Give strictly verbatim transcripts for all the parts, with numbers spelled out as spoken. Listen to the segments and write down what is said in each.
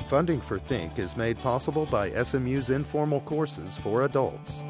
Funding for Think is made possible by S M U's informal courses for adults.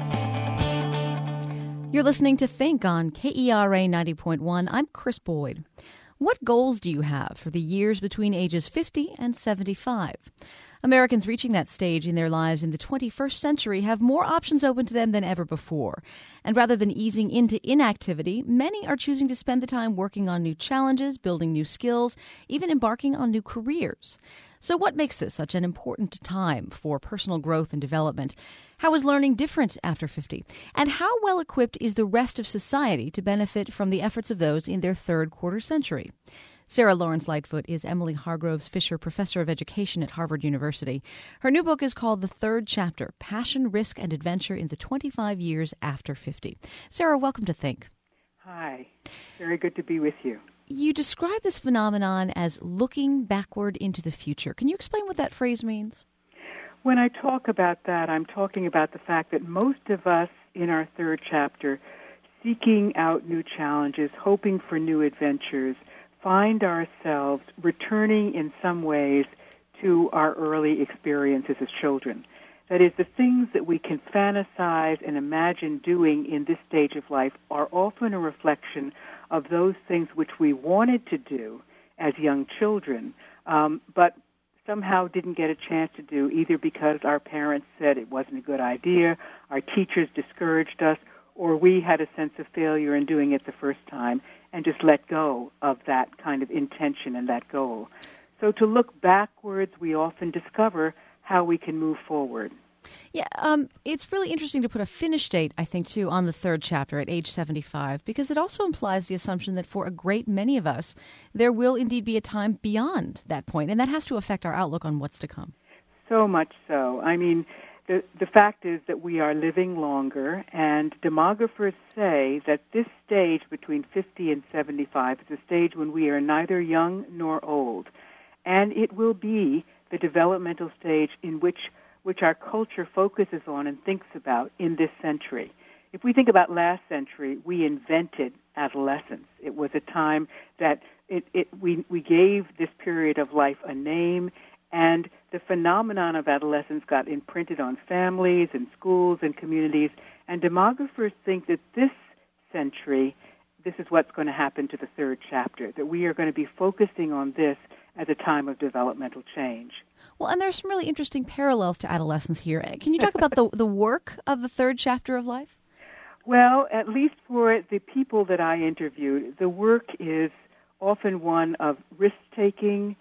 You're listening to Think on K E R A ninety point one. I'm Chris Boyd. What goals do you have for the years between ages fifty and seventy-five? Americans reaching that stage in their lives in the twenty-first century have more options open to them than ever before. And rather than easing into inactivity, many are choosing to spend the time working on new challenges, building new skills, even embarking on new careers. So what makes this such an important time for personal growth and development? How is learning different after fifty? And how well equipped is the rest of society to benefit from the efforts of those in their third quarter century? Sarah Lawrence Lightfoot is Emily Hargroves Fisher Professor of Education at Harvard University. Her new book is called The Third Chapter, Passion, Risk, and Adventure in the twenty-five Years After fifty. Sarah, welcome to Think. Hi. Very good to be with you. You describe this phenomenon as looking backward into the future. Can you explain what that phrase means? When I talk about that, I'm talking about the fact that most of us in our third chapter, seeking out new challenges, hoping for new adventures, find ourselves returning in some ways to our early experiences as children. That is, the things that we can fantasize and imagine doing in this stage of life are often a reflection of those things which we wanted to do as young children, um, but somehow didn't get a chance to do, either because our parents said it wasn't a good idea, our teachers discouraged us, or we had a sense of failure in doing it the first time and just let go of that kind of intention and that goal. So to look backwards, we often discover how we can move forward. Yeah, um, it's really interesting to put a finish date, I think, too, on the third chapter at age seventy-five, because it also implies the assumption that for a great many of us, there will indeed be a time beyond that point, and that has to affect our outlook on what's to come. So much so. I mean, the, the fact is that we are living longer, and demographers say that this stage between fifty and seventy-five is a stage when we are neither young nor old, and it will be the developmental stage in which which our culture focuses on and thinks about in this century. If we think about last century, we invented adolescence. It was a time that it, it, we, we gave this period of life a name, and the phenomenon of adolescence got imprinted on families and schools and communities, and demographers think that this century, this is what's going to happen to the third chapter, that we are going to be focusing on this as a time of developmental change. Well, and there's some really interesting parallels to adolescence here. Can you talk about the, the work of the third chapter of life? Well, at least for the people that I interviewed, the work is often one of risk-taking,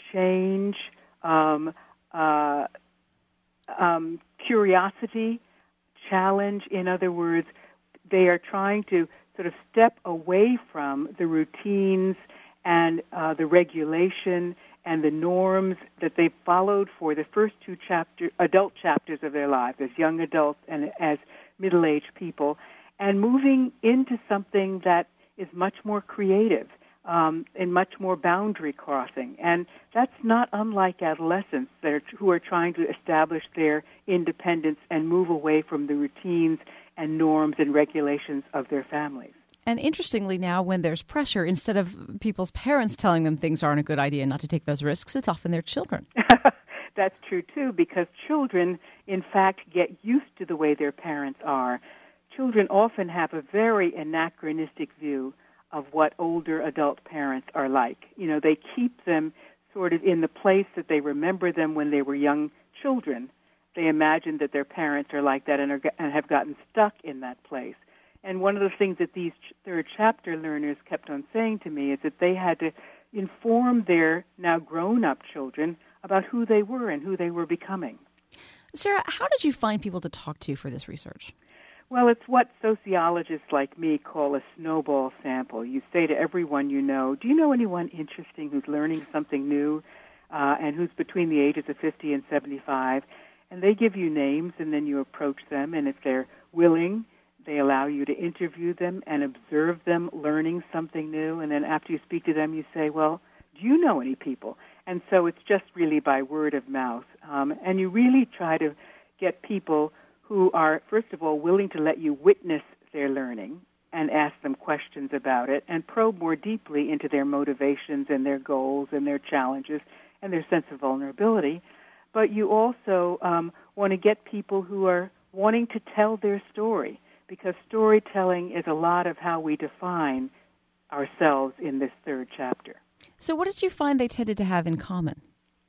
change, um, uh, um, curiosity, challenge. In other words, they are trying to sort of step away from the routines and uh, the regulation and the norms that they followed for the first two chapter, adult chapters of their lives, as young adults and as middle-aged people, and moving into something that is much more creative um, and much more boundary crossing. And that's not unlike adolescents that are, who are trying to establish their independence and move away from the routines and norms and regulations of their families. And interestingly now, when there's pressure, instead of people's parents telling them things aren't a good idea not to take those risks, it's often their children. That's true, too, because children, in fact, get used to the way their parents are. Children often have a very anachronistic view of what older adult parents are like. You know, they keep them sort of in the place that they remember them when they were young children. They imagine that their parents are like that and, are, and have gotten stuck in that place. And one of the things that these third chapter learners kept on saying to me is that they had to inform their now grown-up children about who they were and who they were becoming. Sarah, how did you find people to talk to for this research? Well, it's what sociologists like me call a snowball sample. You say to everyone you know, do you know anyone interesting who's learning something new uh, and who's between the ages of fifty and seventy-five? And they give you names, and then you approach them, and if they're willing, they allow you to interview them and observe them learning something new. And then after you speak to them, you say, well, do you know any people? And so it's just really by word of mouth. Um, and you really try to get people who are, first of all, willing to let you witness their learning and ask them questions about it and probe more deeply into their motivations and their goals and their challenges and their sense of vulnerability. But you also um, want to get people who are wanting to tell their story, because storytelling is a lot of how we define ourselves in this third chapter. So what did you find they tended to have in common?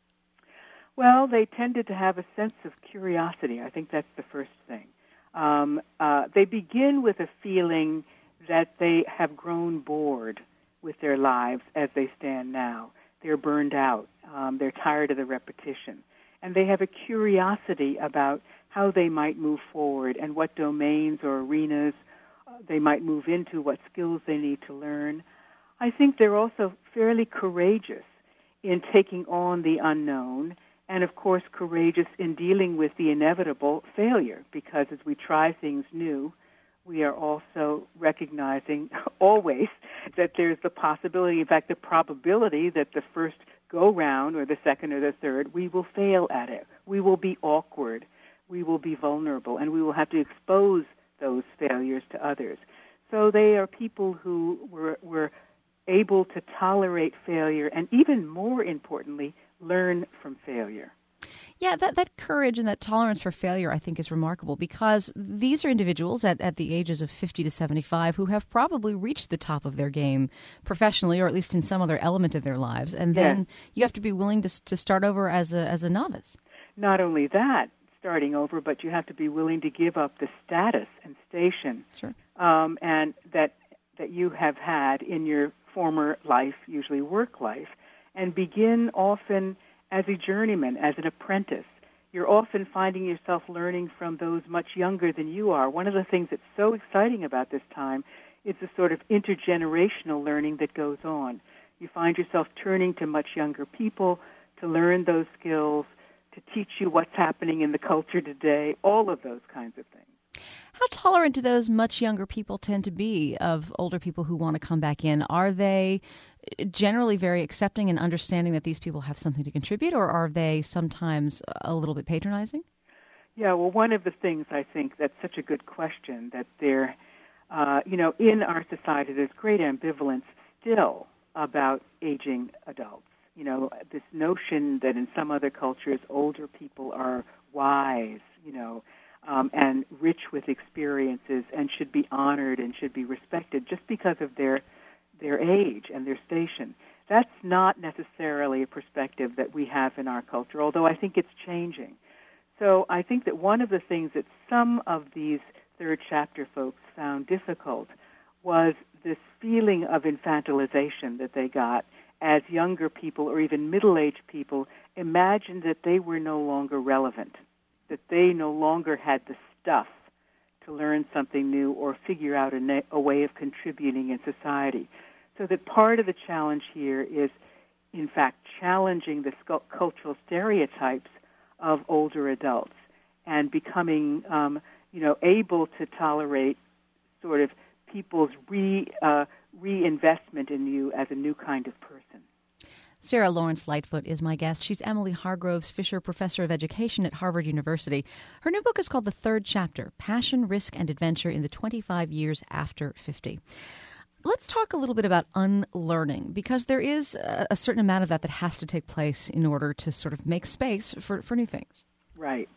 Well, they tended to have a sense of curiosity. I think that's the first thing. Um, uh, they begin with a feeling that they have grown bored with their lives as they stand now. They're burned out. Um, they're tired of the repetition. And they have a curiosity about how they might move forward and what domains or arenas uh, they might move into, what skills they need to learn. I think they're also fairly courageous in taking on the unknown, and of course courageous in dealing with the inevitable failure, because as we try things new, we are also recognizing always that there's the possibility, in fact the probability, that the first go-round or the second or the third, we will fail at it. We will be awkward. We will be vulnerable, and we will have to expose those failures to others. So they are people who were, were able to tolerate failure and, even more importantly, learn from failure. Yeah, that, that courage and that tolerance for failure, I think, is remarkable, because these are individuals at, at the ages of fifty to seventy-five who have probably reached the top of their game professionally, or at least in some other element of their lives. And then yes. you have to be willing to to start over as a as a novice. Not only that, starting over, but you have to be willing to give up the status and station sure. um, and that that you have had in your former life, usually work life, and begin often as a journeyman, as an apprentice. You're often finding yourself learning from those much younger than you are. One of the things that's so exciting about this time is the sort of intergenerational learning that goes on. You find yourself turning to much younger people to learn those skills, to teach you what's happening in the culture today, all of those kinds of things. How tolerant do those much younger people tend to be of older people who want to come back in? Are they generally very accepting and understanding that these people have something to contribute, or are they sometimes a little bit patronizing? Yeah, well, one of the things I think that's such a good question, that there, uh, you know, in our society there's great ambivalence still about aging adults. You know, this notion that in some other cultures older people are wise, you know, Um, and rich with experiences and should be honored and should be respected just because of their their age and their station. That's not necessarily a perspective that we have in our culture, although I think it's changing. So I think that one of the things that some of these third chapter folks found difficult was this feeling of infantilization that they got as younger people or even middle-aged people imagined that they were no longer relevant, that they no longer had the stuff to learn something new or figure out a, na- a way of contributing in society. So that part of the challenge here is, in fact, challenging the scu- cultural stereotypes of older adults and becoming, um, you know, able to tolerate sort of people's re, uh, reinvestment in you as a new kind of person. Sarah Lawrence Lightfoot is my guest. She's Emily Hargroves Fisher Professor of Education at Harvard University. Her new book is called The Third Chapter, Passion, Risk, and Adventure in the twenty-five Years After fifty. Let's talk a little bit about unlearning, because there is a certain amount of that that has to take place in order to sort of make space for, for new things. Right.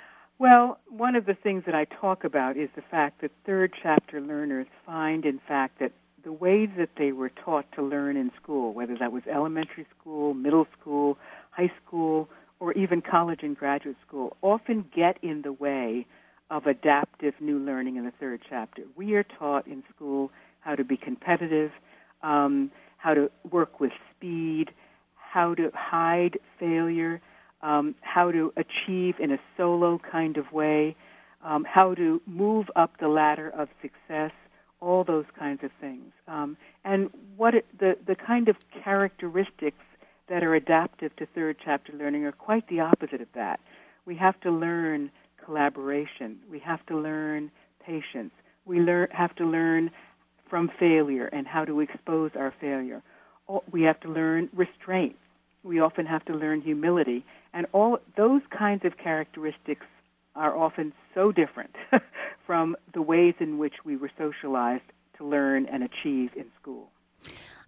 Well, one of the things that I talk about is the fact that third chapter learners find, in fact, that the ways that they were taught to learn in school, whether that was elementary school, middle school, high school, or even college and graduate school, often get in the way of adaptive new learning in the third chapter. We are taught in school how to be competitive, um, how to work with speed, how to hide failure, um, how to achieve in a solo kind of way, um, how to move up the ladder of success, all those kinds of things. Um, and what it, the, the kind of characteristics that are adaptive to third chapter learning are quite the opposite of that. We have to learn collaboration. We have to learn patience. We learn, have to learn from failure and how to expose our failure. We have to learn restraint. We often have to learn humility. And all those kinds of characteristics are often so different from the ways in which we were socialized to learn and achieve in school.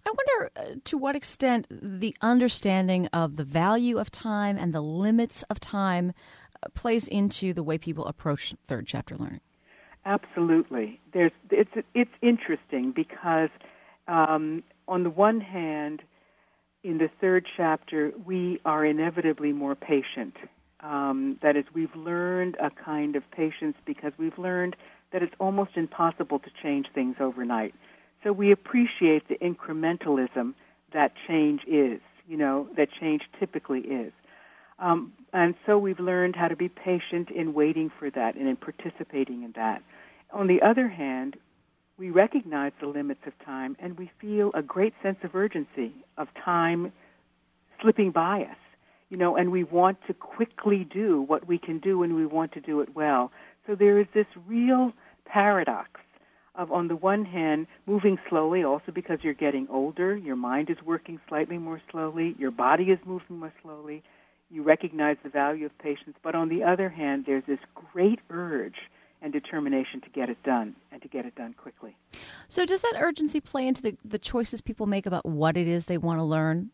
I wonder uh, to what extent the understanding of the value of time and the limits of time uh, plays into the way people approach third chapter learning. Absolutely. There's, it's, it's interesting because um, on the one hand, in the third chapter, we are inevitably more patient. Um, that is, we've learned a kind of patience because we've learned that it's almost impossible to change things overnight. So we appreciate the incrementalism that change is, you know, that change typically is. Um, and so we've learned how to be patient in waiting for that and in participating in that. On the other hand, we recognize the limits of time and we feel a great sense of urgency of time slipping by us, you know, and we want to quickly do what we can do and we want to do it well. So there is this real paradox of, on the one hand, moving slowly, also because you're getting older, your mind is working slightly more slowly, your body is moving more slowly, you recognize the value of patience, but on the other hand, there's this great urge and determination to get it done and to get it done quickly. So does that urgency play into the, the choices people make about what it is they want to learn?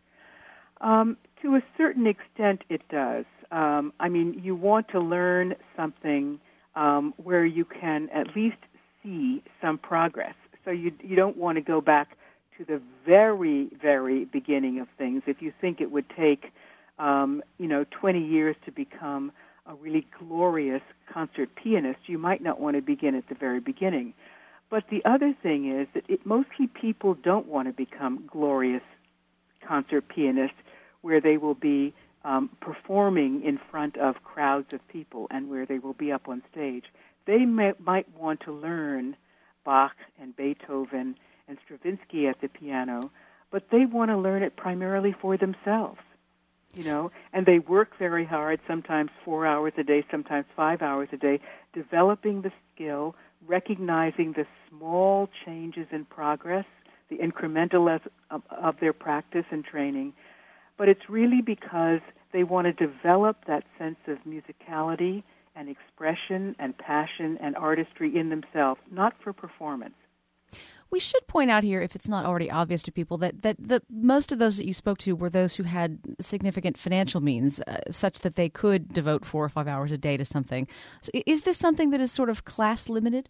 Um, to a certain extent, it does. Um, I mean, you want to learn something um, where you can at least see some progress. So you you don't want to go back to the very, very beginning of things. If you think it would take, um, you know, twenty years to become a really glorious concert pianist, you might not want to begin at the very beginning. But the other thing is that it, mostly people don't want to become glorious concert pianists where they will be um, performing in front of crowds of people and where they will be up on stage. They may, might want to learn Bach and Beethoven and Stravinsky at the piano, but they want to learn it primarily for themselves, you know, and they work very hard, sometimes four hours a day, sometimes five hours a day, developing the skill, recognizing the small changes in progress, the incremental of, of their practice and training. But it's really because they want to develop that sense of musicality and expression and passion and artistry in themselves, not for performance. We should point out here, if it's not already obvious to people, that, that the, most of those that you spoke to were those who had significant financial means, uh, such that they could devote four or five hours a day to something. So is this something that is sort of class-limited?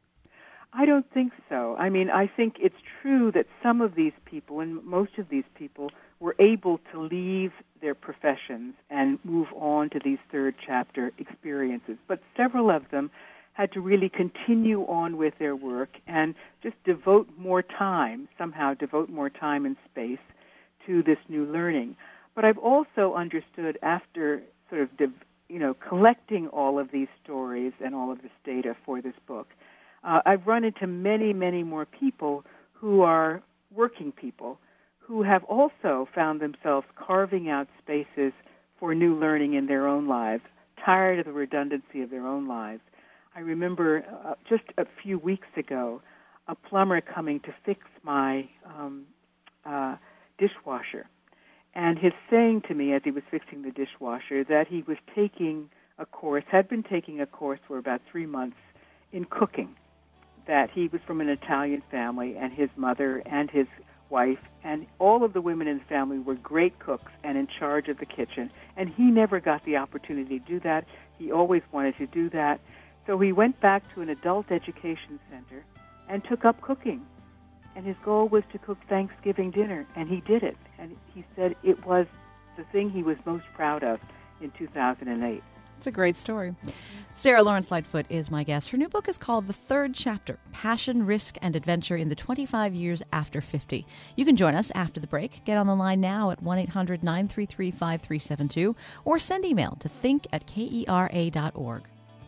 I don't think so. I mean, I think it's true that some of these people, and most of these people, were able to leave their professions and move on to these third chapter experiences. But several of them had to really continue on with their work and just devote more time, somehow devote more time and space to this new learning. But I've also understood after sort of, you know, collecting all of these stories and all of this data for this book, uh, I've run into many, many more people who are working people who have also found themselves carving out spaces for new learning in their own lives, tired of the redundancy of their own lives. I remember uh, just a few weeks ago, a plumber coming to fix my um, uh, dishwasher. And his saying to me as he was fixing the dishwasher that he was taking a course, had been taking a course for about three months in cooking, that he was from an Italian family and his mother and his wife and all of the women in the family were great cooks and in charge of the kitchen. And he never got the opportunity to do that. He always wanted to do that. So he went back to an adult education center and took up cooking. And his goal was to cook Thanksgiving dinner, and he did it. And he said it was the thing he was most proud of in two thousand eight. It's a great story. Sarah Lawrence Lightfoot is my guest. Her new book is called The Third Chapter, Passion, Risk, and Adventure in the twenty-five Years After fifty. You can join us after the break. Get on the line now at one eight hundred nine three three five three seven two or send email to think at kera dot org.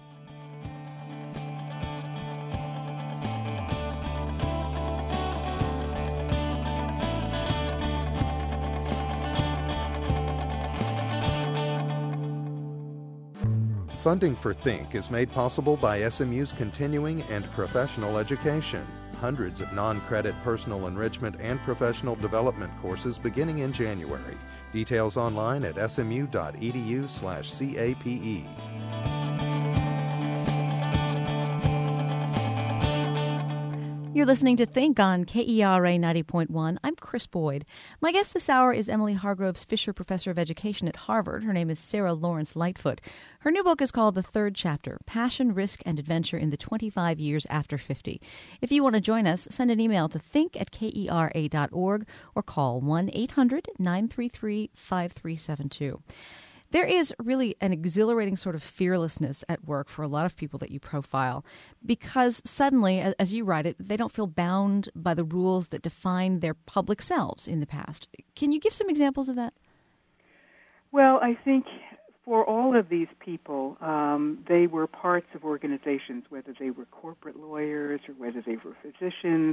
Funding for Think is made possible by S M U's continuing and professional education. Hundreds of non-credit personal enrichment and professional development courses beginning in January. Details online at smu.edu slash CAPE. You're listening to Think on K E R A ninety point one. I'm Chris Boyd. My guest this hour is Emily Hargroves Fisher Professor of Education at Harvard. Her name is Sarah Lawrence Lightfoot. Her new book is called The Third Chapter, Passion, Risk, and Adventure in the twenty-five Years After fifty. If you want to join us, send an email to think at K E R A dot org or call one eight hundred nine three three five three seven two. There is really an exhilarating sort of fearlessness at work for a lot of people that you profile because suddenly, as you write it, they don't feel bound by the rules that defined their public selves in the past. Can you give some examples of that? Well, I think for all of these people, um, they were parts of organizations, whether they were corporate lawyers or whether they were physicians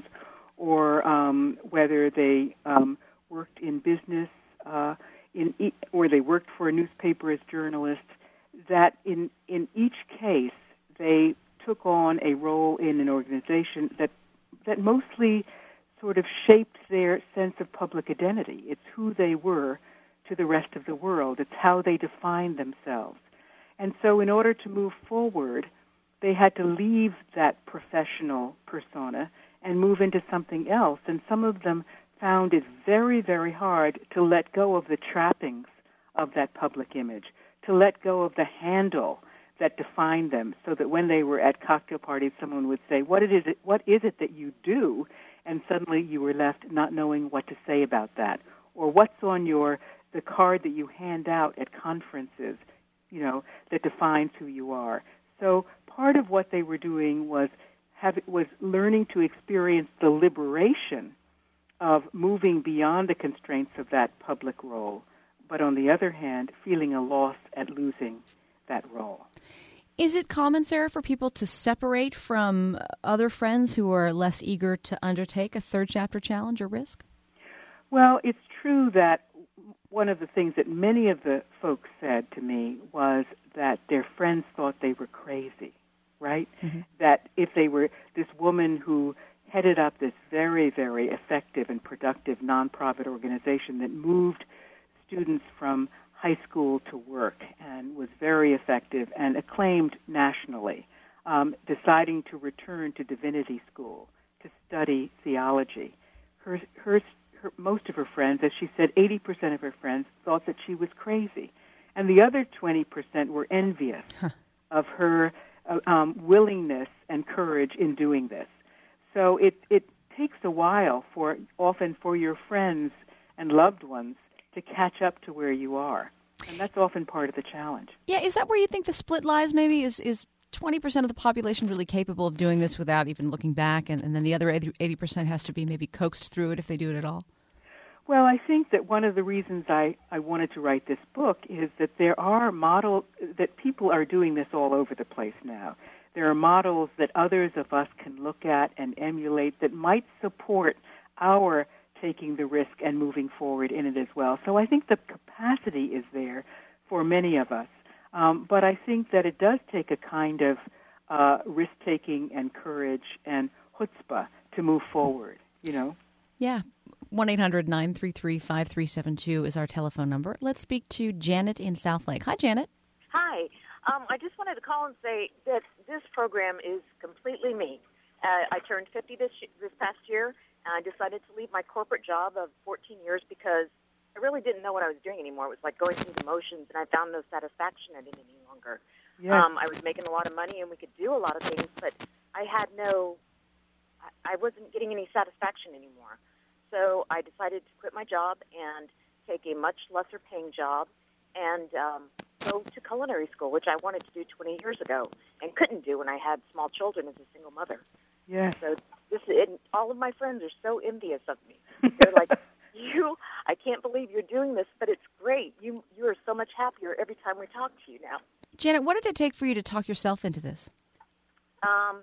or um, whether they um, worked in business uh In e- or they worked for a newspaper as journalists, that in, in each case they took on a role in an organization that that mostly sort of shaped their sense of public identity. It's who they were to the rest of the world. It's how they defined themselves. And so in order to move forward, they had to leave that professional persona and move into something else. And some of them found it very, very hard to let go of the trappings of that public image, to let go of the handle that defined them, so that when they were at cocktail parties, someone would say, what is it, what is it that you do? And suddenly you were left not knowing what to say about that. Or what's on your the card that you hand out at conferences, you know, that defines who you are. So part of what they were doing was have, was learning to experience the liberation of moving beyond the constraints of that public role, but on the other hand, feeling a loss at losing that role. Is it common, Sarah, for people to separate from other friends who are less eager to undertake a third chapter challenge or risk? Well, it's true that one of the things that many of the folks said to me was that their friends thought they were crazy, right? Mm-hmm. That if they were this woman who headed up this very, very effective and productive nonprofit organization that moved students from high school to work and was very effective and acclaimed nationally, um, deciding to return to divinity school to study theology. Her, her, her, most of her friends, as she said, eighty percent of her friends thought that she was crazy. And the other twenty percent were envious huh. of her uh, um, willingness and courage in doing this. So it, it takes a while for often for your friends and loved ones to catch up to where you are. And that's often part of the challenge. Yeah, is that where you think the split lies maybe? Is is twenty percent of the population really capable of doing this without even looking back, and, and then the other eighty percent has to be maybe coaxed through it if they do it at all? Well, I think that one of the reasons I, I wanted to write this book is that there are models, that people are doing this all over the place now. There are models that others of us can look at and emulate that might support our taking the risk and moving forward in it as well. So I think the capacity is there for many of us. Um, but I think that it does take a kind of uh, risk-taking and courage and chutzpah to move forward, you know? Yeah. one eight hundred nine three three five three seven two is our telephone number. Let's speak to Janet in Southlake. Hi, Janet. Hi. Um, I just wanted to call and say that this program is completely me. Uh, I turned fifty this this past year, and I decided to leave my corporate job of fourteen years because I really didn't know what I was doing anymore. It was like going through the motions, and I found no satisfaction in it any longer. Yes. Um, I was making a lot of money, and we could do a lot of things, but I had no, I, I wasn't getting any satisfaction anymore. So I decided to quit my job and take a much lesser paying job and um, go to culinary school, which I wanted to do twenty years ago and couldn't do when I had small children as a single mother. Yeah. So this, it, all of my friends are so envious of me. They're like, "You, I can't believe you're doing this, but it's great. You, you are so much happier every time we talk to you now." Janet, what did it take for you to talk yourself into this? Um,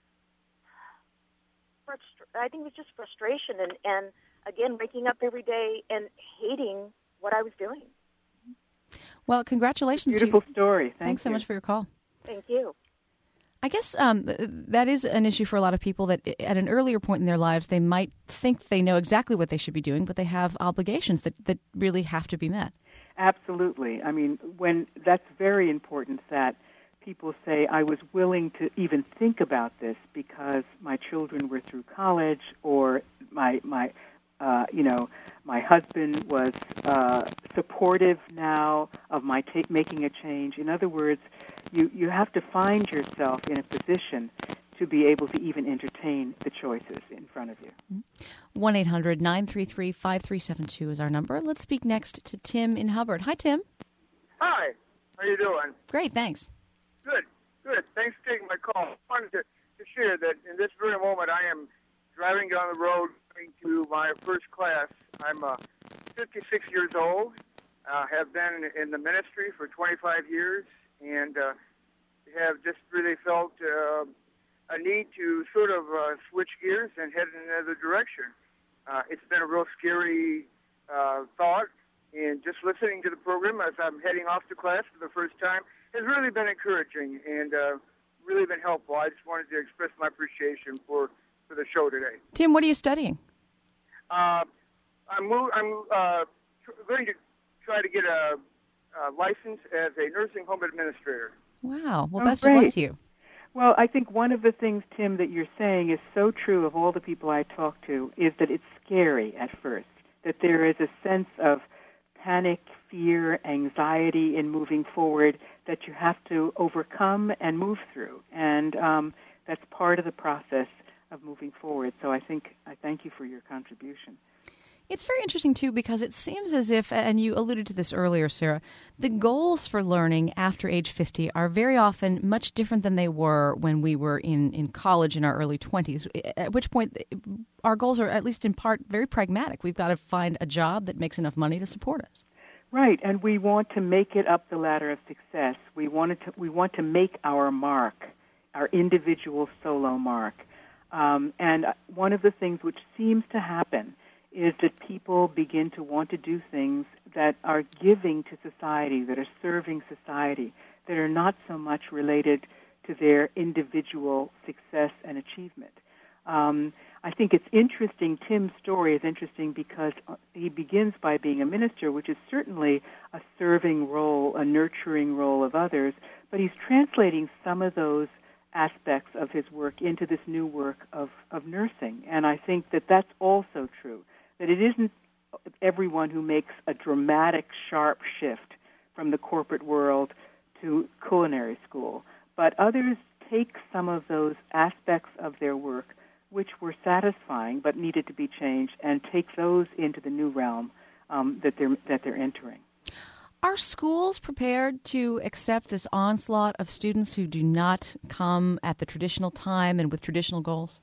frustra- I think it was just frustration and, and again, waking up every day and hating what I was doing. Well, congratulations. Beautiful to you. story. Thank Thanks so you. much for your call. Thank you. I guess um, that is an issue for a lot of people that at an earlier point in their lives, they might think they know exactly what they should be doing, but they have obligations that, that really have to be met. Absolutely. I mean, when that's very important that people say, I was willing to even think about this because my children were through college, or my, my uh, you know, my husband was uh, supportive now of my ta- making a change. In other words, you, you have to find yourself in a position to be able to even entertain the choices in front of you. one eight hundred nine three three five three seven two is our number. Let's speak next to Tim in Hubbard. Hi, Tim. Hi. How you doing? Great, thanks. Good, good. Thanks for taking my call. I wanted to, to share that in this very moment I am driving down the road going to my first class. I'm uh, fifty-six years old, uh, have been in the ministry for twenty-five years, and uh, have just really felt uh, a need to sort of uh, switch gears and head in another direction. Uh, it's been a real scary uh, thought, and just listening to the program as I'm heading off to class for the first time has really been encouraging and uh, really been helpful. I just wanted to express my appreciation for, for the show today. Tim, what are you studying? Uh, I'm move, I'm uh, tr- going to try to get a, a license as a nursing home administrator. Wow. Well, Oh, best great. of luck to you. Well, I think one of the things, Tim, that you're saying is so true of all the people I talk to is that it's scary at first, that there is a sense of panic, fear, anxiety in moving forward that you have to overcome and move through. And um, that's part of the process of moving forward. So I think I thank you for your contribution. It's very interesting, too, because it seems as if, and you alluded to this earlier, Sarah, the goals for learning after age fifty are very often much different than they were when we were in, in college in our early twenties, at which point our goals are, at least in part, very pragmatic. We've got to find a job that makes enough money to support us. Right, and we want to make it up the ladder of success. We want to, we want to make our mark, our individual solo mark. Um, and one of the things which seems to happen is that people begin to want to do things that are giving to society, that are serving society, that are not so much related to their individual success and achievement. Um, I think it's interesting, Tim's story is interesting because he begins by being a minister, which is certainly a serving role, a nurturing role of others, but he's translating some of those aspects of his work into this new work of, of nursing. And I think that that's also true, that it isn't everyone who makes a dramatic, sharp shift from the corporate world to culinary school, but others take some of those aspects of their work which were satisfying but needed to be changed and take those into the new realm um, that they're that they're entering. Are schools prepared to accept this onslaught of students who do not come at the traditional time and with traditional goals?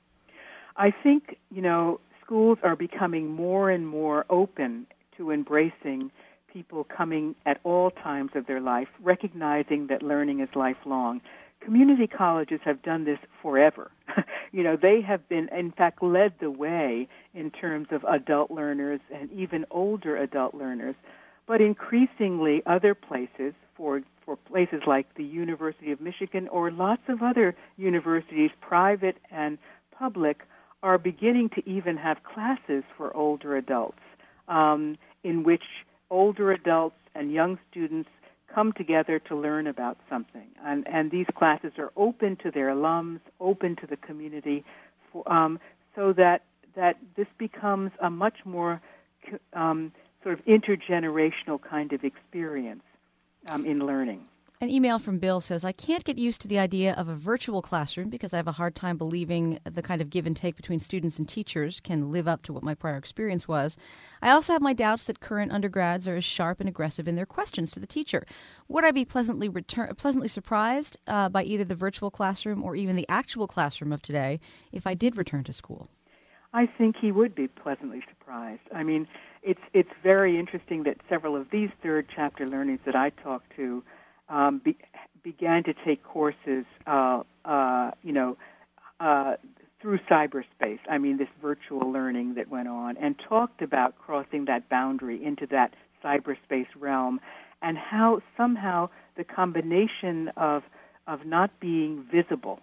I think, you know, schools are becoming more and more open to embracing people coming at all times of their life, recognizing that learning is lifelong. Community colleges have done this forever. You know, they have been, in fact, led the way in terms of adult learners and even older adult learners. But increasingly, other places, for, for places like the University of Michigan or lots of other universities, private and public, are beginning to even have classes for older adults um, in which older adults and young students come together to learn about something. And, and these classes are open to their alums, open to the community, for, um, so that, that this becomes a much more um, sort of intergenerational kind of experience um, in learning. An email from Bill says, I can't get used to the idea of a virtual classroom because I have a hard time believing the kind of give and take between students and teachers can live up to what my prior experience was. I also have my doubts that current undergrads are as sharp and aggressive in their questions to the teacher. Would I be pleasantly return- pleasantly surprised uh, by either the virtual classroom or even the actual classroom of today if I did return to school? I think he would be pleasantly surprised. I mean, it's it's very interesting that several of these third chapter learners that I talked to Um, be, began to take courses, uh, uh, you know, uh, through cyberspace. I mean, this virtual learning that went on, and talked about crossing that boundary into that cyberspace realm, and how somehow the combination of of not being visible,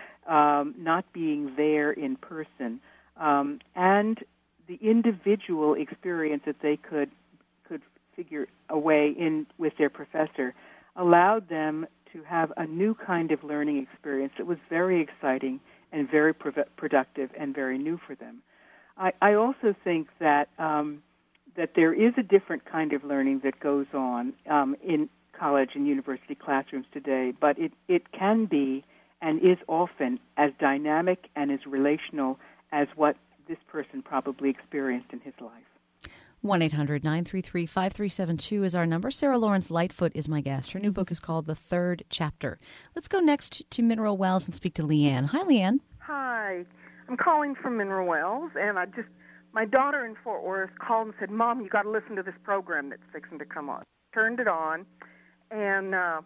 um, not being there in person, um, and the individual experience that they could could figure a way in with their professor allowed them to have a new kind of learning experience that was very exciting and very pro- productive and very new for them. I, I also think that um, that there is a different kind of learning that goes on um, in college and university classrooms today, but it, it can be and is often as dynamic and as relational as what this person probably experienced in his life. one eight hundred nine three three five three seven two is our number. Sarah Lawrence Lightfoot is my guest. Her new book is called The Third Chapter. Let's go next to Mineral Wells and speak to Leanne. Hi, Leanne. Hi. I'm calling from Mineral Wells, and I just, my daughter in Fort Worth called and said, Mom, you got to listen to this program that's fixing to come on. Turned it on, and uh,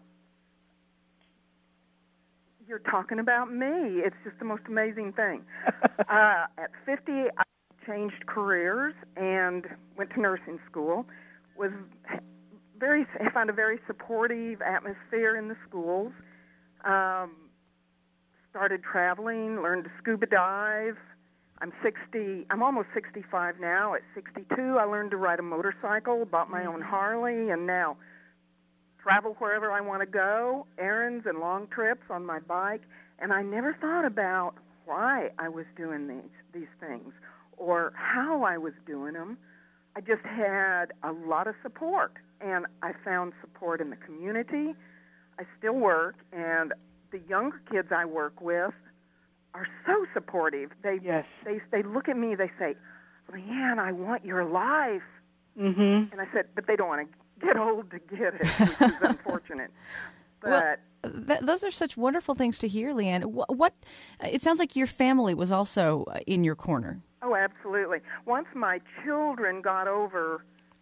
you're talking about me. It's just the most amazing thing. uh, at fifty, I changed careers and went to nursing school. Was very I found a very supportive atmosphere in the schools. Um, started traveling, learned to scuba dive. I'm sixty. I'm almost sixty-five now. At sixty-two, I learned to ride a motorcycle, bought my own Harley, and now travel wherever I want to go, errands and long trips on my bike. And I never thought about why I was doing these these things or how I was doing them. I just had a lot of support, and I found support in the community. I still work, and the younger kids I work with are so supportive. They yes. they they look at me, they say, Leanne, I want your life. Mm-hmm. And I said, but they don't want to get old to get it, which is unfortunate. But well, th- those are such wonderful things to hear, Leanne. What, what? It sounds like your family was also in your corner. Oh, absolutely. Once my children got over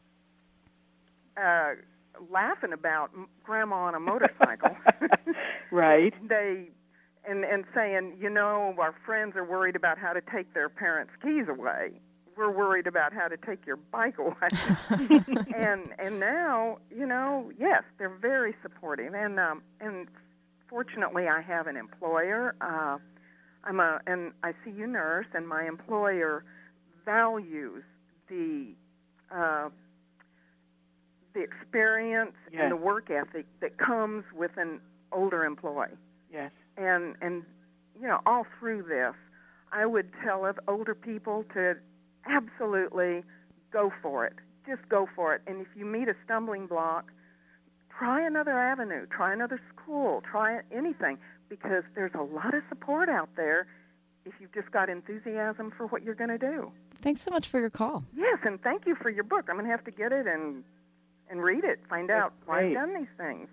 uh, laughing about Grandma on a motorcycle, right? They and and saying, you know, our friends are worried about how to take their parents' keys away. We're worried about how to take your bike away. and and now, you know, yes, they're very supportive. And um, and fortunately, I have an employer. Uh, I'm a an I C U nurse, and my employer values the uh, the experience yes. and the work ethic that comes with an older employee. Yes. And and you know, all through this, I would tell of older people to absolutely go for it. Just go for it. And if you meet a stumbling block, try another avenue, try another school, try anything, because there's a lot of support out there if you've just got enthusiasm for what you're going to do. Thanks so much for your call. Yes, and thank you for your book. I'm going to have to get it and and read it, find That's out why great. I've done these things.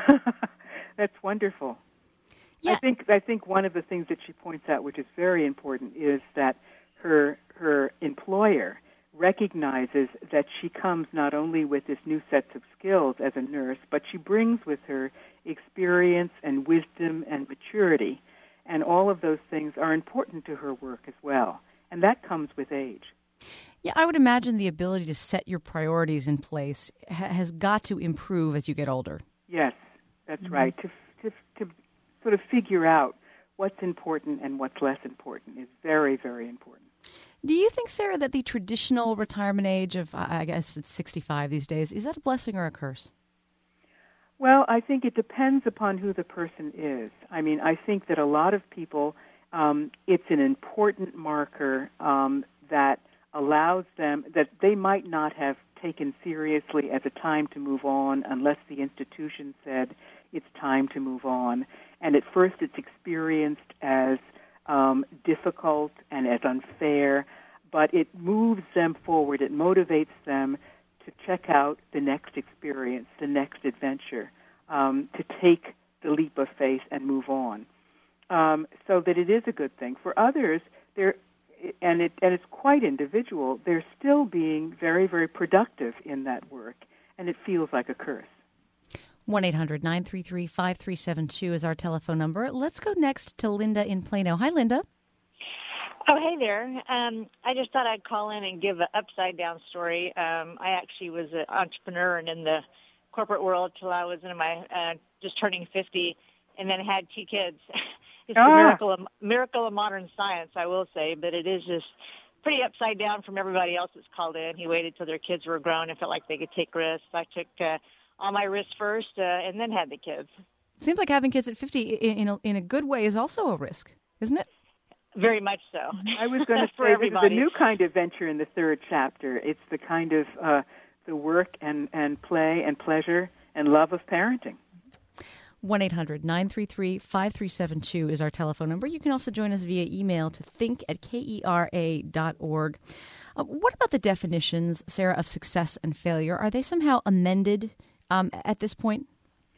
That's wonderful. Yeah. I think I think one of the things that she points out, which is very important, is that her her employer recognizes that she comes not only with this new sets of skills as a nurse, but she brings with her experience and wisdom and maturity, and all of those things are important to her work as well, and that comes with age. Yeah, I would imagine the ability to set your priorities in place ha- has got to improve as you get older. Yes, that's Mm-hmm. right. To, to to sort of figure out what's important and what's less important is very, very important. Do you think, Sarah, that the traditional retirement age of, I guess it's sixty-five these days, is that a blessing or a curse? Well, I think it depends upon who the person is. I mean, I think that a lot of people, um, it's an important marker um, that allows them, that they might not have taken seriously as a time to move on unless the institution said it's time to move on. And at first it's experienced as um, difficult and as unfair, but it moves them forward. It motivates them to check out the next experience, the next adventure, um, to take the leap of faith and move on. Um, so that it is a good thing. For others, they're, and, it, and it's quite individual, they're still being very, very productive in that work, and it feels like a curse. one eight hundred nine three three five three seven two is our telephone number. Let's go next to Linda in Plano. Hi, Linda. Oh, hey there. Um, I just thought I'd call in and give an upside-down story. Um, I actually was an entrepreneur and in the corporate world till I was in my uh, just turning fifty, and then had two kids. It's ah. a miracle of, miracle of modern science, I will say, but it is just pretty upside down from everybody else that's called in. He waited till their kids were grown and felt like they could take risks. I took uh, all my risks first uh, and then had the kids. Seems like having kids at fifty in, in, a, in a good way is also a risk, isn't it? Very much so. I was going to For say everybody. This is a new kind of venture in the third chapter. It's the kind of uh, the work and, and play and pleasure and love of parenting. one eight hundred nine three three five three seven two is our telephone number. You can also join us via email to think at kera dot org. Uh, what about the definitions, Sarah, of success and failure? Are they somehow amended um, at this point?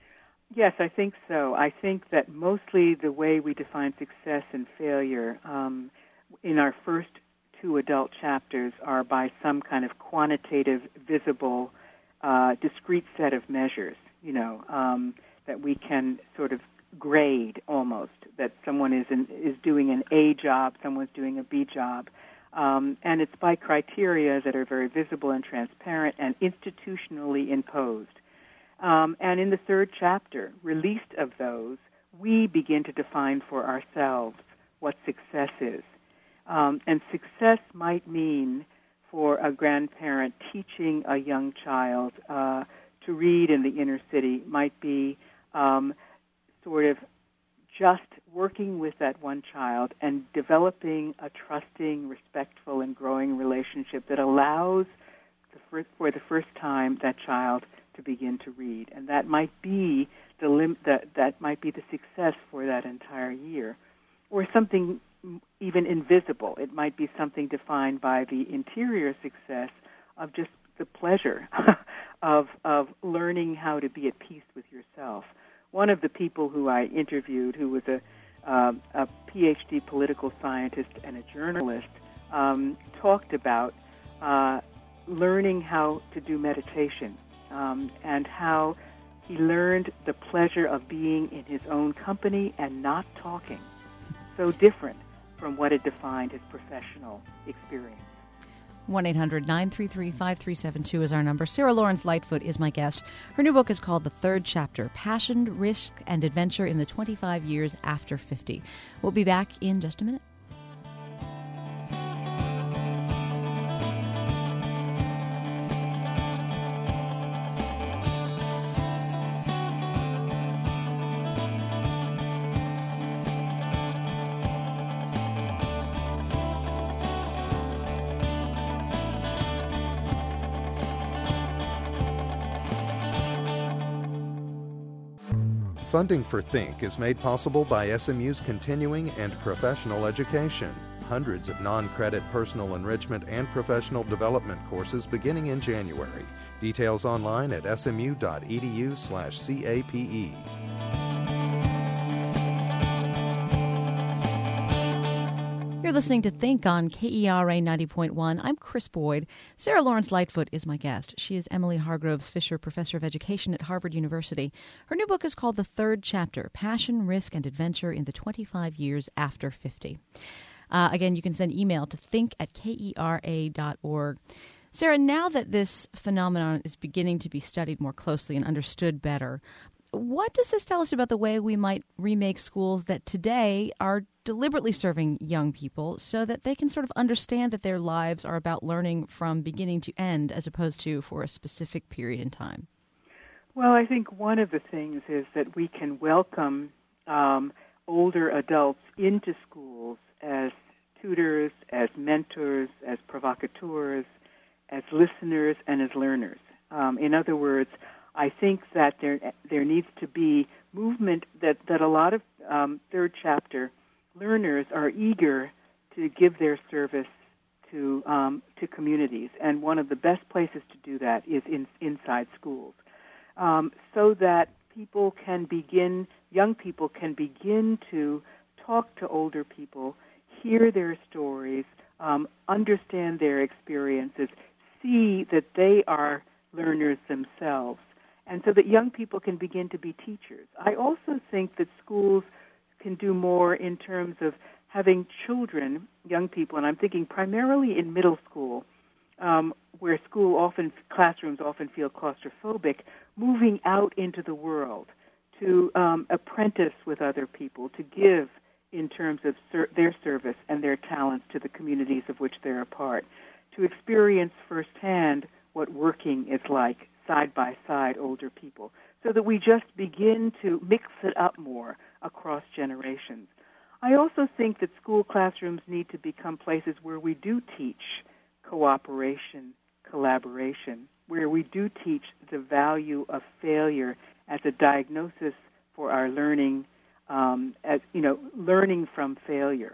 Yes, I think so. I think that mostly the way we define success and failure um, in our first two adult chapters are by some kind of quantitative, visible, uh, discrete set of measures, you know, um, that we can sort of grade almost, that someone is in, is doing an A job, someone's doing a B job. Um, and it's by criteria that are very visible and transparent and institutionally imposed. Um, and in the third chapter, released of those, we begin to define for ourselves what success is. Um, and success might mean for a grandparent teaching a young child uh, to read in the inner city, might be um, sort of just working with that one child and developing a trusting, respectful, and growing relationship that allows the first, for the first time that child to begin to read, and that might be the lim- that that might be the success for that entire year, or something even invisible. It might be something defined by the interior success of just the pleasure of of learning how to be at peace with yourself. One of the people who I interviewed, who was a um, a P H D political scientist and a journalist, um, talked about uh, learning how to do meditation. Um, and how he learned the pleasure of being in his own company and not talking. So different from what had defined his professional experience. one eight hundred nine three three five three seven two is our number. Sarah Lawrence Lightfoot is my guest. Her new book is called The Third Chapter, Passion, Risk, and Adventure in the twenty-five Years After fifty. We'll be back in just a minute. Funding for Think is made possible by S M U's continuing and professional education. Hundreds of non-credit personal enrichment and professional development courses beginning in January. Details online at smu.edu slash CAPE. You're listening to Think on K E R A ninety point one. I'm Chris Boyd. Sarah Lawrence Lightfoot is my guest. She is Emily Hargroves Fisher Professor of Education at Harvard University. Her new book is called The Third Chapter, Passion, Risk, and Adventure in the twenty-five Years After fifty. Uh, again, you can send email to think at kera dot org. Sarah, now that this phenomenon is beginning to be studied more closely and understood better, what does this tell us about the way we might remake schools that today are deliberately serving young people so that they can sort of understand that their lives are about learning from beginning to end as opposed to for a specific period in time? Well, I think one of the things is that we can welcome um, older adults into schools as tutors, as mentors, as provocateurs, as listeners, and as learners. Um, in other words, I think that there there needs to be movement that, that a lot of um, third chapter learners are eager to give their service to um, to communities, and one of the best places to do that is in, inside schools, um, so that people can begin, young people can begin to talk to older people, hear their stories, um, understand their experiences, see that they are learners themselves, and so that young people can begin to be teachers. I also think that schools can do more in terms of having children, young people, and I'm thinking primarily in middle school, um, where school often, classrooms often feel claustrophobic, moving out into the world to um, apprentice with other people, to give in terms of ser- their service and their talents to the communities of which they're a part, to experience firsthand what working is like side by side older people. so that we just begin to mix it up more across generations. I also think that school classrooms need to become places where we do teach cooperation, collaboration, where we do teach the value of failure as a diagnosis for our learning, um, as you know, learning from failure,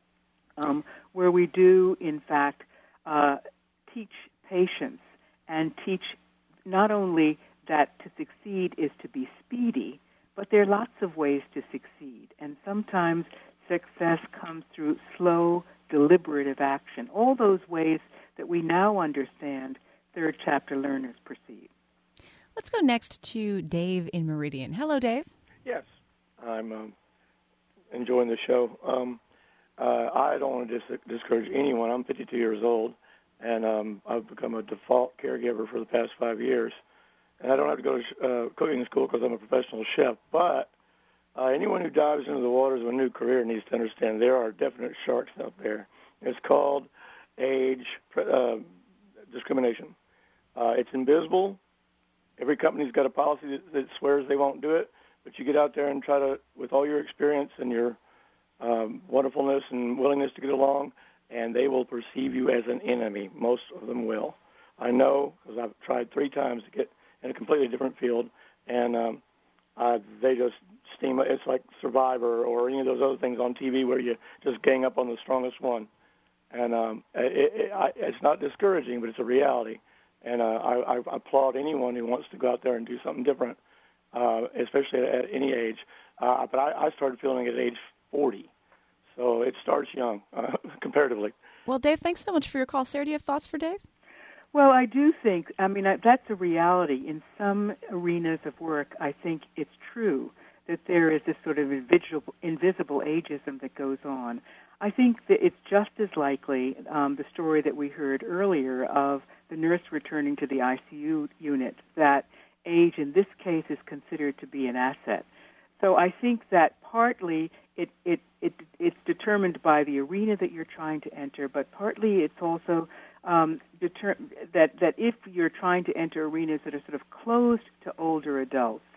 um, where we do, in fact, uh, teach patience and teach not only that to succeed is to be speedy, but there are lots of ways to succeed, and sometimes success comes through slow, deliberative action. All those ways that we now understand third chapter learners perceive. Let's go next to Dave in Meridian. Hello, Dave. Yes, I'm um, enjoying the show. Um, uh, I don't want to dis- discourage anyone. I'm fifty-two years old, and um, I've become a default caregiver for the past five years. And I don't have to go to sh- uh, cooking school because I'm a professional chef, but uh, anyone who dives into the waters of a new career needs to understand there are definite sharks out there. It's called age uh, discrimination. Uh, it's invisible. Every company's got a policy that, that swears they won't do it, but you get out there and try to, with all your experience and your um, wonderfulness and willingness to get along, and they will perceive you as an enemy. Most of them will. I know because I've tried three times to get in a completely different field, and um, uh, they just steam. It's like Survivor or any of those other things on T V where you just gang up on the strongest one. And um, it, it, I, it's not discouraging, but it's a reality. And uh, I, I applaud anyone who wants to go out there and do something different, uh, especially at, at any age. Uh, but I, I started feeling it at age forty, so it starts young uh, comparatively. Well, Dave, thanks so much for your call. Sarah, do you have thoughts for Dave? Well, I do think, I mean, that's a reality. In some arenas of work, I think it's true that there is this sort of invisible, invisible ageism that goes on. I think that it's just as likely, um, the story that we heard earlier of the nurse returning to the I C U unit, that age in this case is considered to be an asset. So I think that partly it, it, it it's determined by the arena that you're trying to enter, but partly it's also um, deter- that, that if you're trying to enter arenas that are sort of closed to older adults,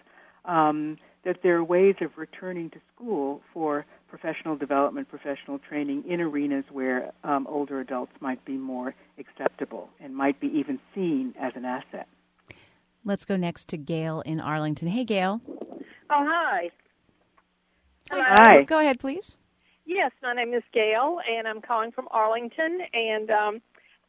um, that there are ways of returning to school for professional development, professional training in arenas where um, older adults might be more acceptable and might be even seen as an asset. Let's go next to Gail in Arlington. Hey, Gail. Oh, hi. Hello. Hi. Go ahead, please. Yes, my name is Gail, and I'm calling from Arlington, and um,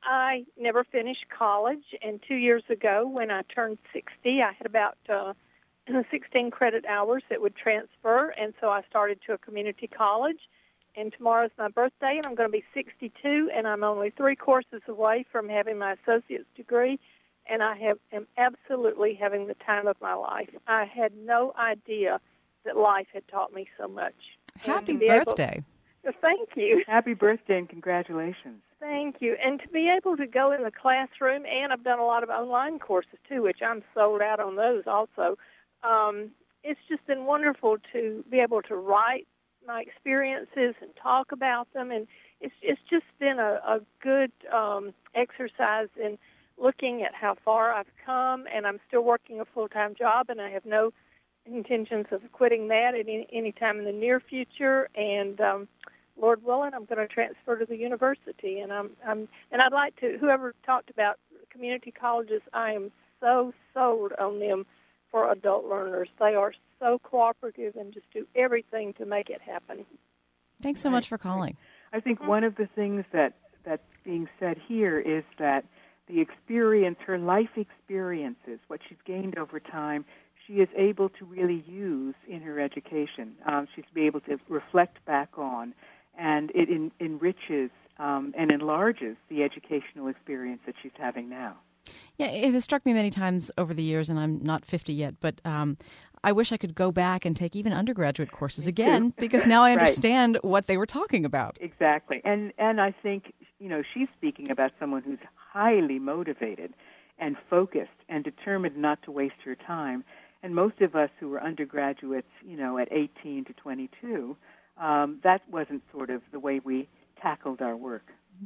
I never finished college, and two years ago when I turned sixty, I had about uh, sixteen credit hours that would transfer, and so I started to a community college, and tomorrow's my birthday, and I'm going to be sixty-two, and I'm only three courses away from having my associate's degree, and I have, am absolutely having the time of my life. I had no idea that life had taught me so much. Happy birthday. Able, thank you. Happy birthday and congratulations. Thank you. And to be able to go in the classroom, and I've done a lot of online courses too, which I'm sold out on those also. Um, it's just been wonderful to be able to write my experiences and talk about them, and it's it's just been a, a good um, exercise in looking at how far I've come, and I'm still working a full-time job, and I have no intentions of quitting that at any, any time in the near future, and um, Lord willing, I'm going to transfer to the university, and I'm, I'm and I'd like to, whoever talked about community colleges, I am so sold on them for adult learners. They are so cooperative and just do everything to make it happen. Thanks so much for calling. I think one of the things that, that's being said here is that the experience, her life experiences, what she's gained over time, she is able to really use in her education. Um, she's be able to reflect back on, and it in, enriches um, and enlarges the educational experience that she's having now. Yeah, it has struck me many times over the years, and I'm not fifty yet, but um, I wish I could go back and take even undergraduate courses again, because now I understand right. what they were talking about. Exactly. And and I think, you know, she's speaking about someone who's highly motivated and focused and determined not to waste her time. And most of us who were undergraduates, you know, at eighteen to twenty-two, um, that wasn't sort of the way we tackled our work.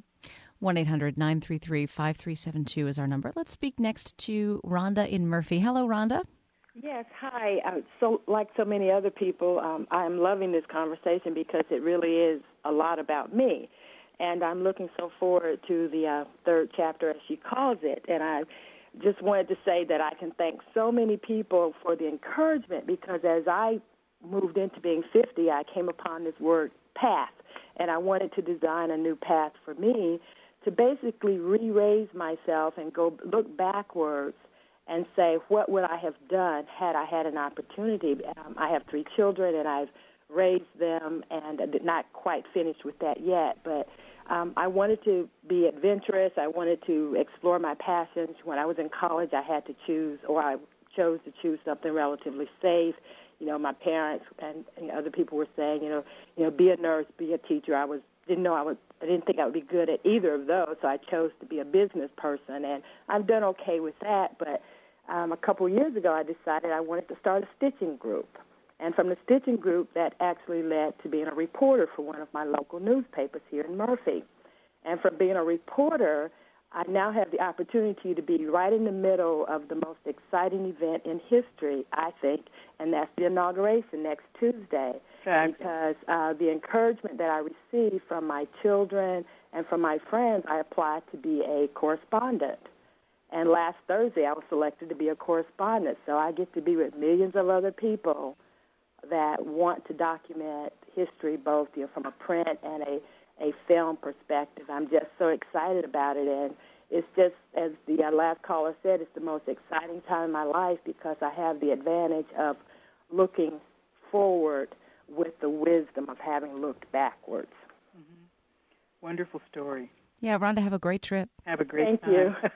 one eight hundred nine three three five three seven two is our number. Let's speak next to Rhonda in Murphy. Hello, Rhonda. Yes, hi. Uh, so, like so many other people, um, I'm loving this conversation because it really is a lot about me. And I'm looking so forward to the uh, third chapter, as she calls it. And I just wanted to say that I can thank so many people for the encouragement, because as I moved into being fifty, I came upon this word path. And I wanted to design a new path for me to basically re-raise myself and go look backwards and say, what would I have done had I had an opportunity? Um, I have three children, and I've raised them, and I did not quite finished with that yet. But um, I wanted to be adventurous. I wanted to explore my passions. When I was in college, I had to choose, or I chose to choose something relatively safe. You know, my parents and, and other people were saying, you know, you know, be a nurse, be a teacher. I was didn't know I was. I didn't think I would be good at either of those, so I chose to be a business person, and I've done okay with that. But um, a couple of years ago, I decided I wanted to start a stitching group. And from the stitching group, that actually led to being a reporter for one of my local newspapers here in Murphy. And from being a reporter, I now have the opportunity to be right in the middle of the most exciting event in history, I think, and that's the inauguration next Tuesday. Exactly. Because uh, the encouragement that I receive from my children and from my friends, I applied to be a correspondent. And last Thursday, I was selected to be a correspondent. So I get to be with millions of other people that want to document history, both you know, from a print and a, a film perspective. I'm just so excited about it. And it's just, as the uh, last caller said, it's the most exciting time in my life because I have the advantage of looking forward with the wisdom of having looked backwards. Mm-hmm. Wonderful story. Yeah, Rhonda, have a great trip. Have a great Thank time. you.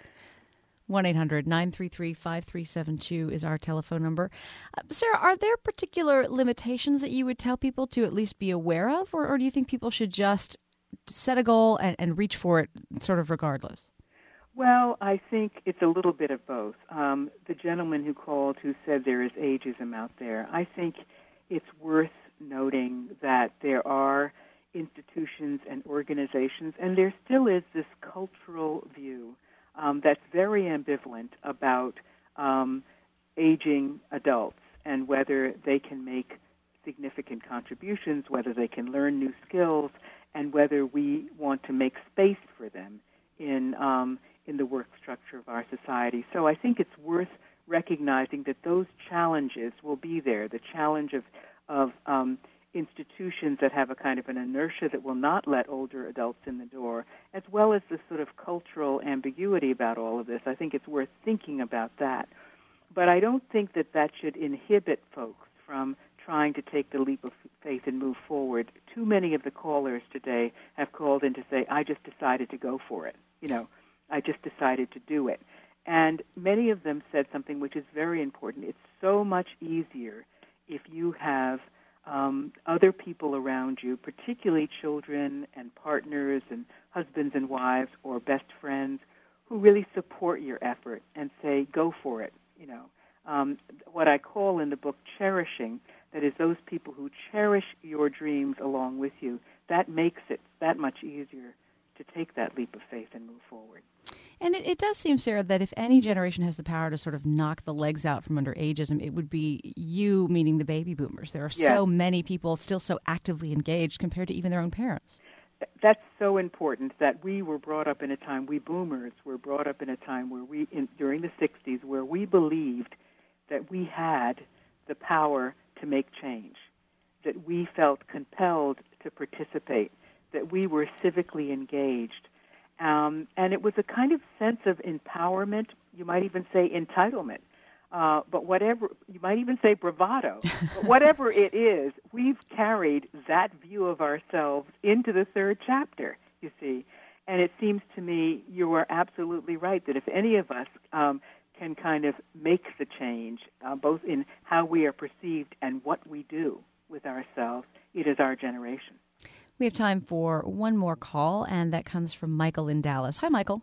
one eight hundred nine three three five three seven two is our telephone number. Uh, Sarah, are there particular limitations that you would tell people to at least be aware of, or, or do you think people should just set a goal and, and reach for it sort of regardless? Well, I think it's a little bit of both. Um, the gentleman who called who said there is ageism out there, I think it's worth noting that there are institutions and organizations, and there still is this cultural view um, that's very ambivalent about um, aging adults and whether they can make significant contributions, whether they can learn new skills, and whether we want to make space for them in um, in the work structure of our society. So I think it's worth recognizing that those challenges will be there, the challenge of of um, institutions that have a kind of an inertia that will not let older adults in the door, as well as the sort of cultural ambiguity about all of this. I think it's worth thinking about that. But I don't think that that should inhibit folks from trying to take the leap of faith and move forward. Too many of the callers today have called in to say, I just decided to go for it. You know, I just decided to do it. And many of them said something which is very important. It's so much easier if you have um, other people around you, particularly children and partners and husbands and wives or best friends, who really support your effort and say, go for it. You know, um, what I call in the book cherishing, that is those people who cherish your dreams along with you, that makes it that much easier to take that leap of faith and move forward. And it, it does seem, Sarah, that if any generation has the power to sort of knock the legs out from under ageism, it would be you, meaning the baby boomers. There are yes. so many people still so actively engaged compared to even their own parents. That's so important that we were brought up in a time, we boomers were brought up in a time where we, in, during the sixties, where we believed that we had the power to make change, that we felt compelled to participate, that we were civically engaged. Um, and it was a kind of sense of empowerment, you might even say entitlement, uh, but whatever, you might even say bravado. But whatever it is, we've carried that view of ourselves into the third chapter, you see. And it seems to me you are absolutely right that if any of us um, can kind of make the change, uh, both in how we are perceived and what we do with ourselves, it is our generation. We have time for one more call, and that comes from Michael in Dallas. Hi, Michael.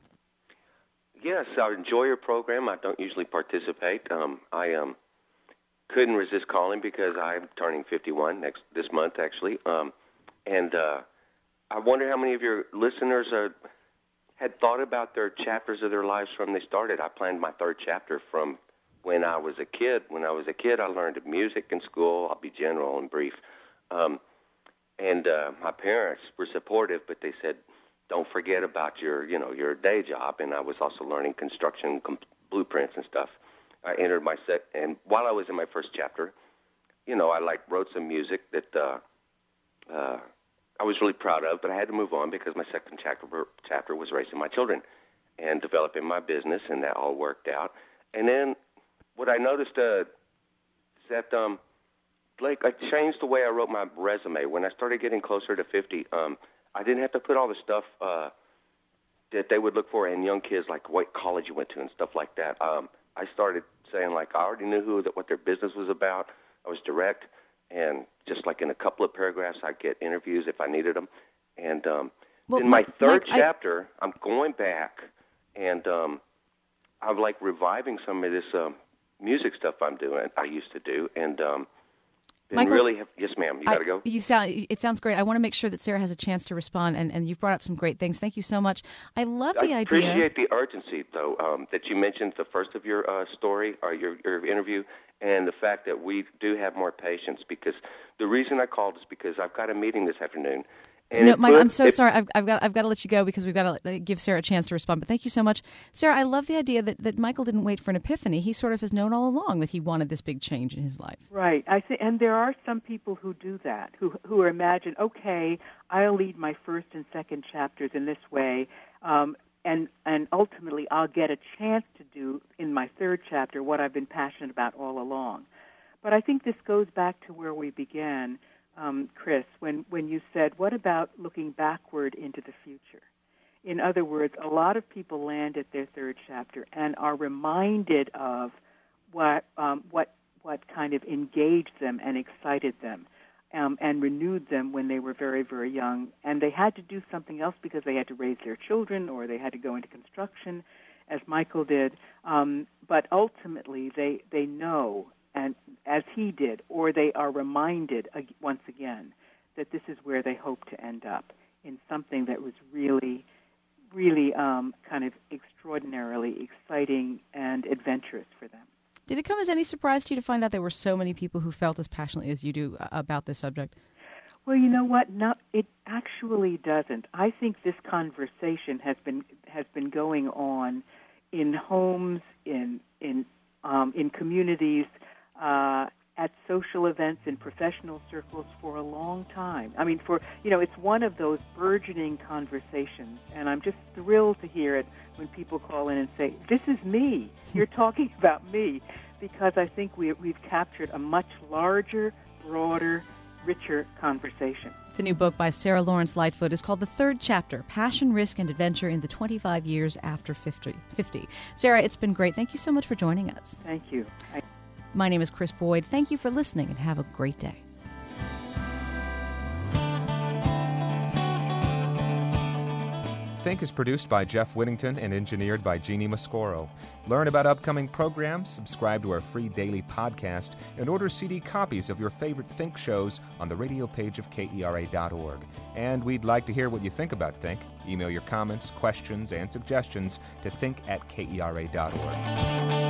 Yes, I enjoy your program. I don't usually participate. Um, I um, couldn't resist calling because I'm turning fifty-one next this month, actually. Um, and uh, I wonder how many of your listeners are, had thought about their chapters of their lives from they started. I planned my third chapter from when I was a kid. When I was a kid, I learned music in school. I'll be general and brief. Um, and uh, my parents were supportive, but they said, don't forget about your, you know, your day job. And I was also learning construction com- blueprints and stuff. I entered my set, and while I was in my first chapter, you know, I like wrote some music that uh, uh, I was really proud of, but I had to move on because my second chapter, chapter was raising my children and developing my business, and that all worked out. And then what I noticed uh, is that, um, Blake, I changed the way I wrote my resume. When I started getting closer to fifty, um, I didn't have to put all the stuff uh, that they would look for in young kids, like what college you went to and stuff like that. Um, I started saying, like, I already knew who that what their business was about. I was direct, and just like in a couple of paragraphs, I'd get interviews if I needed them. And um, well, in my Mike, third Mike, chapter, I... I'm going back, and um, I'm, like, reviving some of this um, music stuff I'm doing, I used to do, and um, been Michael, really have, yes, ma'am, you got to go? You sound, it sounds great. I want to make sure that Sarah has a chance to respond, and, and you've brought up some great things. Thank you so much. I love the I idea. I appreciate the urgency, though, um, that you mentioned the first of your uh, story or your, your interview, and the fact that we do have more patience, because the reason I called is because I've got a meeting this afternoon. And no, Mike, could, I'm so if, sorry. I've, I've got I've got to let you go because we've got to give Sarah a chance to respond. But thank you so much, Sarah. I love the idea that, that Michael didn't wait for an epiphany. He sort of has known all along that he wanted this big change in his life. Right. I think, and there are some people who do that, who who imagine, okay, I'll lead my first and second chapters in this way, um, and and ultimately I'll get a chance to do in my third chapter what I've been passionate about all along. But I think this goes back to where we began. Um, Chris, when, when you said, what about looking backward into the future? In other words, a lot of people land at their third chapter and are reminded of what um, what what kind of engaged them and excited them um, and renewed them when they were very, very young. And they had to do something else because they had to raise their children or they had to go into construction, as Michael did. Um, but ultimately, they, they know, and as he did, or they are reminded uh, once again that this is where they hope to end up, in something that was really, really um, kind of extraordinarily exciting and adventurous for them. Did it come as any surprise to you to find out there were so many people who felt as passionately as you do about this subject? Well, you know what? No, it actually doesn't. I think this conversation has been has been going on in homes, in in um, in communities, Uh, at social events in professional circles for a long time. I mean, for, you know, it's one of those burgeoning conversations, and I'm just thrilled to hear it when people call in and say, this is me, you're talking about me, because I think we, we've captured a much larger, broader, richer conversation. The new book by Sarah Lawrence Lightfoot is called The Third Chapter, Passion, Risk, and Adventure in the twenty-five years after fifty. Sarah, it's been great. Thank you so much for joining us. Thank you. I- My name is Chris Boyd. Thank you for listening, and have a great day. Think is produced by Jeff Whittington and engineered by Jeannie Mascoro. Learn about upcoming programs, subscribe to our free daily podcast, and order C D copies of your favorite Think shows on the radio page of K E R A dot org. And we'd like to hear what you think about Think. Email your comments, questions, and suggestions to think at K E R A dot org.